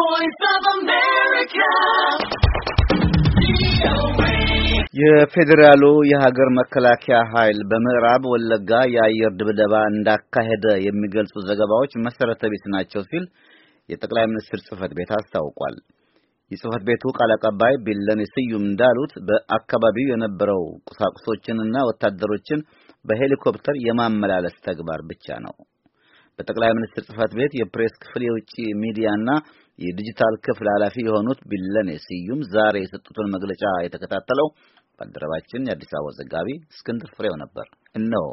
voice of America. የፌዴራሉ የሀገር መከላከያ ኃይል በምዕራብ ወለጋ የአየር ድብደባ እንዳካሄደ የሚገልጹ ዘገባዎች መሰረተ ቢስ ናቸው ሲል የጠቅላይ ሚኒስትር ጽህፈት ቤት አስታውቋል። የጽህፈት ቤቱ ቃል አቀባይ ቢለኔ ስዩም እንዳሉት በአካባቢው የነበረው ቁሳቁሶችንና ወታደሮችን በሄሊኮፕተር የማመላለስ ተግባር ብቻ ነው። በጠቅላይ ሚኒስትር ጽህፈት ቤት የፕሬስ ክፍል የውጭ ሚዲያና የዲጂታል ክፍል ኃላፊ የሆኑት ቢለኔ ስዩም ዛሬ የሰጡትን መግለጫ የተከታተለው ባልደረባችን የአዲስ አበባ ዘጋቢ እስክንድር ፍሬው ነበር። እነሆ።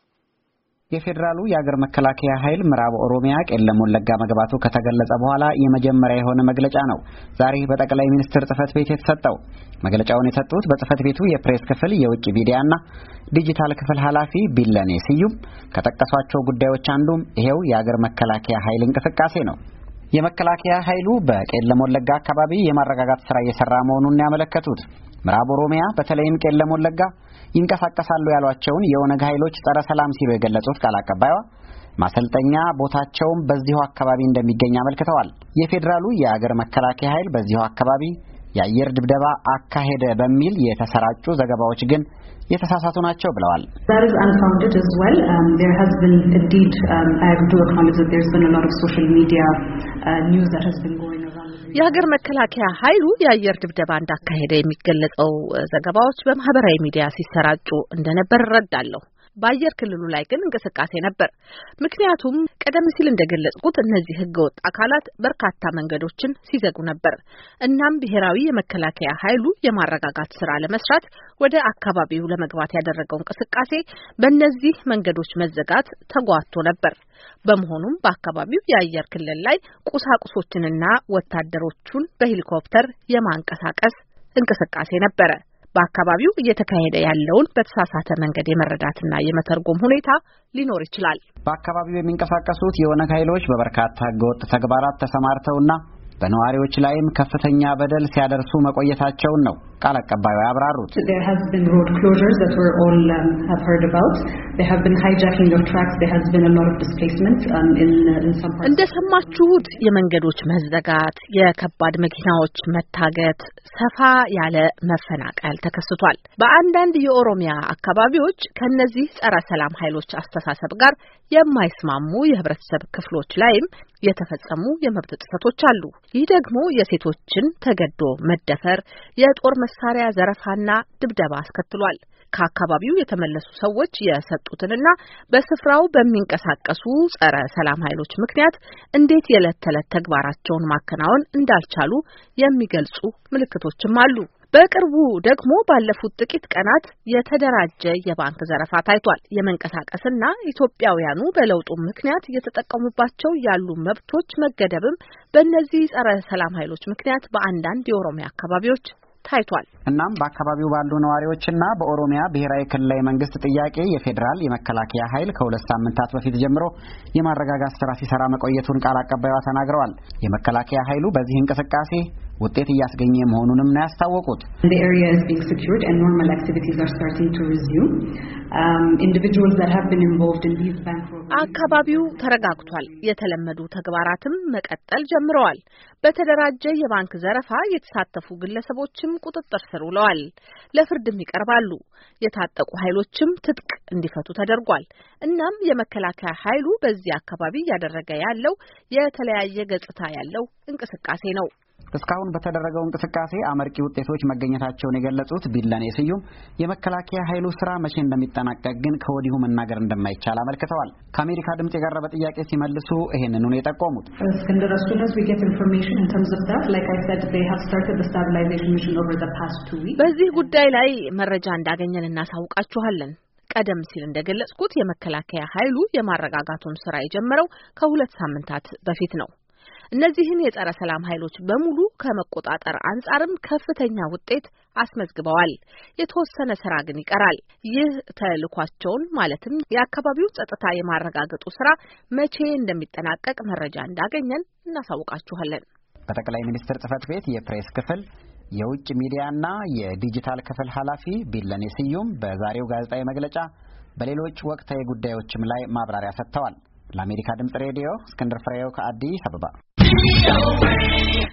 የፌዴራሉ የሀገር መከላከያ ኃይል ምዕራብ ኦሮሚያ ቄለም ወለጋ መግባቱ ከተገለጸ በኋላ የመጀመሪያ የሆነ መግለጫ ነው ዛሬ በጠቅላይ ሚኒስትር ጽህፈት ቤት የተሰጠው። መግለጫውን የሰጡት በጽህፈት ቤቱ የፕሬስ ክፍል የውጭ ሚዲያና ዲጂታል ክፍል ኃላፊ ቢለኔ ስዩም ከጠቀሷቸው ጉዳዮች አንዱም ይሄው የሀገር መከላከያ ኃይል እንቅስቃሴ ነው። የመከላከያ ኃይሉ በቄለም ወለጋ አካባቢ የማረጋጋት ስራ እየሰራ መሆኑን ያመለከቱት ምዕራብ ኦሮሚያ በተለይም ቄለም ወለጋ ይንቀሳቀሳሉ ያሏቸውን የኦነግ ኃይሎች ጸረ ሰላም ሲሉ የገለጹት ቃል አቀባይዋ ማሰልጠኛ ቦታቸውም በዚሁ አካባቢ እንደሚገኝ አመልክተዋል። የፌዴራሉ የሀገር መከላከያ ኃይል በዚሁ አካባቢ የአየር ድብደባ አካሄደ በሚል የተሰራጩ ዘገባዎች ግን የተሳሳቱ ናቸው ብለዋል። That is unfounded as well. There has been indeed I do acknowledge that there's been a lot of social media news that has been going around. የሀገር መከላከያ ኃይሉ የአየር ድብደባ እንዳካሄደ የሚገለጸው ዘገባዎች በማህበራዊ ሚዲያ ሲሰራጩ እንደነበር እረዳለሁ። በአየር ክልሉ ላይ ግን እንቅስቃሴ ነበር። ምክንያቱም ቀደም ሲል እንደገለጽኩት እነዚህ ህገወጥ አካላት በርካታ መንገዶችን ሲዘጉ ነበር። እናም ብሔራዊ የመከላከያ ኃይሉ የማረጋጋት ስራ ለመስራት ወደ አካባቢው ለመግባት ያደረገው እንቅስቃሴ በእነዚህ መንገዶች መዘጋት ተጓቶ ነበር። በመሆኑም በአካባቢው የአየር ክልል ላይ ቁሳቁሶችንና ወታደሮቹን በሄሊኮፕተር የማንቀሳቀስ እንቅስቃሴ ነበረ። በአካባቢው እየተካሄደ ያለውን በተሳሳተ መንገድ የመረዳትና የመተርጎም ሁኔታ ሊኖር ይችላል። በአካባቢው የሚንቀሳቀሱት የኦነግ ኃይሎች በበርካታ ህገወጥ ተግባራት ተሰማርተውና በነዋሪዎች ላይም ከፍተኛ በደል ሲያደርሱ መቆየታቸውን ነው ቃል አቀባዩ ያብራሩት። There has been road closures that we all have heard about. There have been hijacking of tracks. There has been a lot of displacement in some parts. እንደሰማችሁት የመንገዶች መዘጋት፣ የከባድ መኪናዎች መታገት፣ ሰፋ ያለ መፈናቀል ተከስቷል። በአንዳንድ የኦሮሚያ አካባቢዎች ከነዚህ ጸረ ሰላም ኃይሎች አስተሳሰብ ጋር የማይስማሙ የህብረተሰብ ክፍሎች ላይም የተፈጸሙ የመብት ጥሰቶች አሉ። ይህ ደግሞ የሴቶችን ተገዶ መደፈር፣ የጦር መሳሪያ ዘረፋና ድብደባ አስከትሏል። ከአካባቢው የተመለሱ ሰዎች የሰጡትንና በስፍራው በሚንቀሳቀሱ ጸረ ሰላም ኃይሎች ምክንያት እንዴት የዕለት ተዕለት ተግባራቸውን ማከናወን እንዳልቻሉ የሚገልጹ ምልክቶችም አሉ። በቅርቡ ደግሞ ባለፉት ጥቂት ቀናት የተደራጀ የባንክ ዘረፋ ታይቷል። የመንቀሳቀስና ኢትዮጵያውያኑ በለውጡ ምክንያት እየተጠቀሙባቸው ያሉ መብቶች መገደብም በእነዚህ ጸረ ሰላም ኃይሎች ምክንያት በአንዳንድ የኦሮሚያ አካባቢዎች ታይቷል። እናም በአካባቢው ባሉ ነዋሪዎችና በኦሮሚያ ብሔራዊ ክልላዊ መንግስት ጥያቄ የፌዴራል የመከላከያ ኃይል ከ2 ሳምንታት በፊት ጀምሮ የማረጋጋት ስራ ሲሰራ መቆየቱን ቃል አቀባይዋ ተናግረዋል። የመከላከያ ኃይሉ በዚህ እንቅስቃሴ ውጤት እያስገኘ መሆኑንም ነው ያስታወቁት። The area is being secured and normal activities are starting to resume. Individuals that have been involved in these bank robberies. አካባቢው ተረጋግቷል። የተለመዱ ተግባራትም መቀጠል ጀምረዋል። በተደራጀ የባንክ ዘረፋ የተሳተፉ ግለሰቦችም ቁጥጥር ስር ውለዋል። ለፍርድም ይቀርባሉ። የታጠቁ ኃይሎችም ትጥቅ እንዲፈቱ ተደርጓል። እናም የመከላከያ ኃይሉ በዚህ አካባቢ እያደረገ ያለው የተለያየ ገጽታ ያለው እንቅስቃሴ ነው። እስካሁን በተደረገው እንቅስቃሴ አመርቂ ውጤቶች መገኘታቸውን የገለጹት ቢለኔ ስዩም የመከላከያ ኃይሉ ስራ መቼ እንደሚጠናቀቅ ግን ከወዲሁ መናገር እንደማይቻል አመልክተዋል። ከአሜሪካ ድምጽ የቀረበ ጥያቄ ሲመልሱ ይሄንኑ ነው የጠቆሙት። Iskandar, as soon as we get information in terms of that, like I said, they have started the stabilization mission over the past 2 weeks. በዚህ ጉዳይ ላይ መረጃ እንዳገኘን እናሳውቃችኋለን። ቀደም ሲል እንደገለጽኩት የመከላከያ ኃይሉ የማረጋጋቱን ስራ የጀመረው ከ2 ሳምንታት በፊት ነው። እነዚህን የጸረ ሰላም ኃይሎች በሙሉ ከመቆጣጠር አንጻርም ከፍተኛ ውጤት አስመዝግበዋል። የተወሰነ ስራ ግን ይቀራል። ይህ ተልኳቸውን ማለትም የአካባቢው ጸጥታ የማረጋገጡ ስራ መቼ እንደሚጠናቀቅ መረጃ እንዳገኘን እናሳውቃችኋለን። በጠቅላይ ሚኒስትር ጽህፈት ቤት የፕሬስ ክፍል የውጭ ሚዲያና የዲጂታል ክፍል ኃላፊ ቢለኔ ስዩም በዛሬው ጋዜጣዊ መግለጫ በሌሎች ወቅታዊ ጉዳዮችም ላይ ማብራሪያ ሰጥተዋል። ለአሜሪካ ድምጽ ሬዲዮ እስክንድር ፍሬው ከአዲስ አበባ